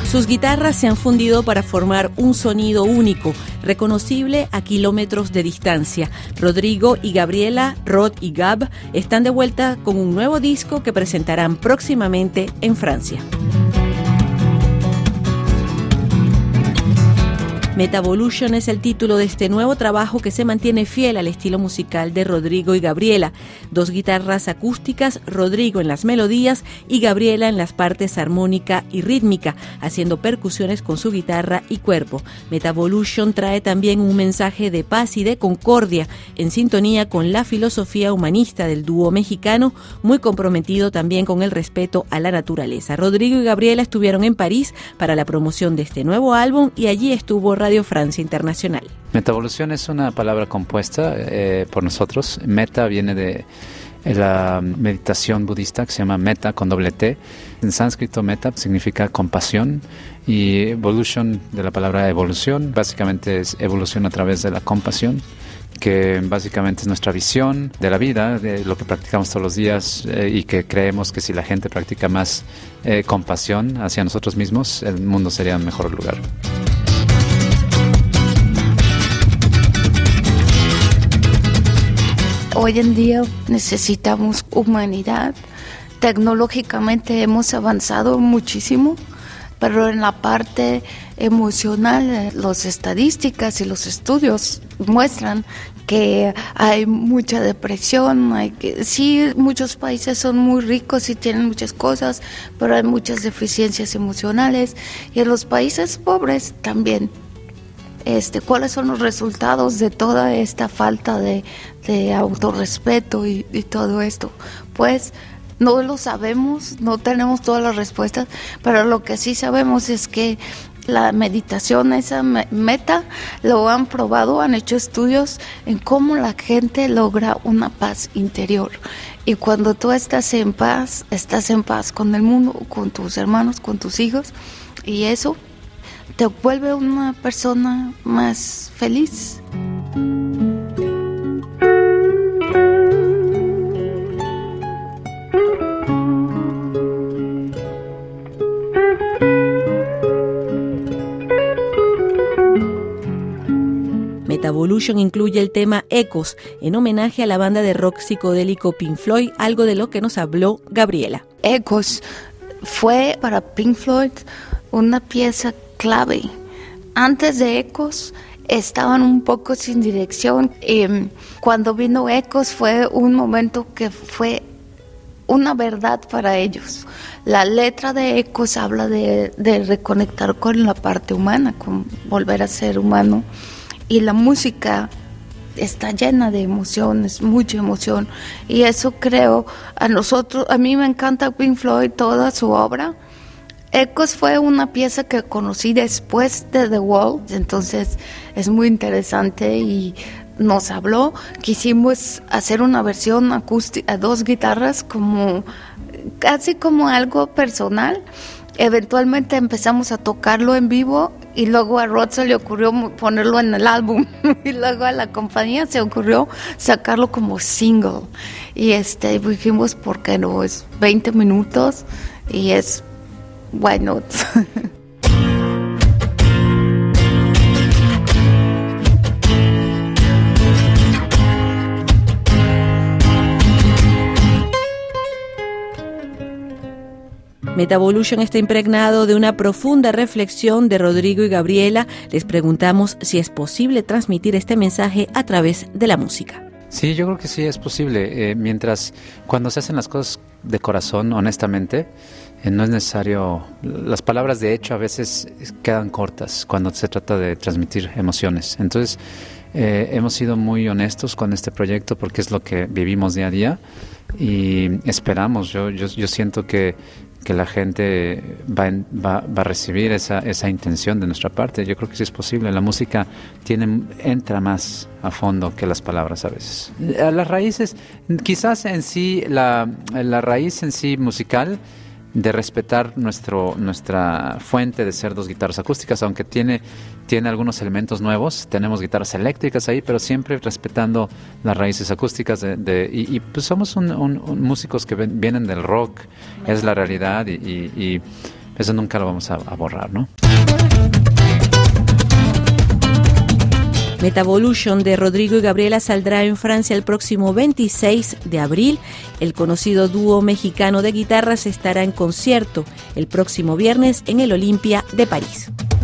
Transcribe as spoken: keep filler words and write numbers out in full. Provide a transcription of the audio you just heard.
Sus guitarras se han fundido para formar un sonido único, reconocible a kilómetros de distancia. Rodrigo y Gabriela, Rod y Gab, están de vuelta con un nuevo disco que presentarán próximamente en Francia. Metavolution es el título de este nuevo trabajo que se mantiene fiel al estilo musical de Rodrigo y Gabriela. Dos guitarras acústicas, Rodrigo en las melodías y Gabriela en las partes armónica y rítmica, haciendo percusiones con su guitarra y cuerpo. Metavolution trae también un mensaje de paz y de concordia, en sintonía con la filosofía humanista del dúo mexicano, muy comprometido también con el respeto a la naturaleza. Rodrigo y Gabriela estuvieron en París para la promoción de este nuevo álbum y allí estuvo Radio Francia Internacional. Metavolución es una palabra compuesta eh, por nosotros. Meta viene de la meditación budista que se llama meta con doble T. En sánscrito meta significa compasión y evolution de la palabra evolución. Básicamente es evolución a través de la compasión, que básicamente es nuestra visión de la vida, de lo que practicamos todos los días eh, y que creemos que si la gente practica más eh, compasión hacia nosotros mismos, el mundo sería un mejor lugar. Hoy en día necesitamos humanidad. Tecnológicamente hemos avanzado muchísimo, pero en la parte emocional, las estadísticas y los estudios muestran que hay mucha depresión. Hay que, sí, muchos países son muy ricos y tienen muchas cosas, pero hay muchas deficiencias emocionales. Y en los países pobres también. Este, ¿cuáles son los resultados de toda esta falta de, de autorrespeto y, y todo esto? Pues no lo sabemos, no tenemos todas las respuestas, pero lo que sí sabemos es que la meditación, esa meta, lo han probado, han hecho estudios en cómo la gente logra una paz interior. Y cuando tú estás en paz, estás en paz con el mundo, con tus hermanos, con tus hijos, y eso te vuelve una persona más feliz. Metavolution incluye el tema Ecos, en homenaje a la banda de rock psicodélico Pink Floyd, algo de lo que nos habló Gabriela. Ecos fue para Pink Floyd una pieza clave. Antes de Ecos estaban un poco sin dirección. Eh, cuando vino Ecos fue un momento que fue una verdad para ellos. La letra de Ecos habla de, de reconectar con la parte humana, con volver a ser humano. Y la música está llena de emociones, mucha emoción. Y eso creo, a nosotros, a mí me encanta Pink Floyd, toda su obra. Ecos fue una pieza que conocí después de The Wall, entonces es muy interesante y nos habló. Quisimos hacer una versión acústica a dos guitarras, como casi como algo personal. Eventualmente empezamos a tocarlo en vivo y luego a Rod se le ocurrió ponerlo en el álbum y luego a la compañía se ocurrió sacarlo como single. Y este dijimos, ¿por qué no? Es veinte minutos y es why not? Metavolution está impregnado de una profunda reflexión de Rodrigo y Gabriela. Les preguntamos si es posible transmitir este mensaje a través de la música. Sí, yo creo que sí es posible. Eh, mientras, cuando se hacen las cosas de corazón, honestamente, eh, no es necesario. Las palabras de hecho a veces quedan cortas cuando se trata de transmitir emociones. Entonces, eh, hemos sido muy honestos con este proyecto porque es lo que vivimos día a día y esperamos. Yo, yo, yo siento que que la gente va, en, va, va a recibir esa, esa intención de nuestra parte. Yo creo que sí es posible. La música tiene, entra más a fondo que las palabras a veces. Las raíces, quizás en sí, la, la raíz en sí musical de respetar nuestro nuestra fuente de ser dos guitarras acústicas, aunque tiene, tiene algunos elementos nuevos. Tenemos guitarras eléctricas ahí, pero siempre respetando las raíces acústicas de, de, y, y pues somos un, un, un músicos que ven, vienen del rock, es la realidad y, y, y eso nunca lo vamos a, a borrar, ¿no? Metavolution de Rodrigo y Gabriela saldrá en Francia el próximo veintiséis de abril. El conocido dúo mexicano de guitarras estará en concierto el próximo viernes en el Olympia de París.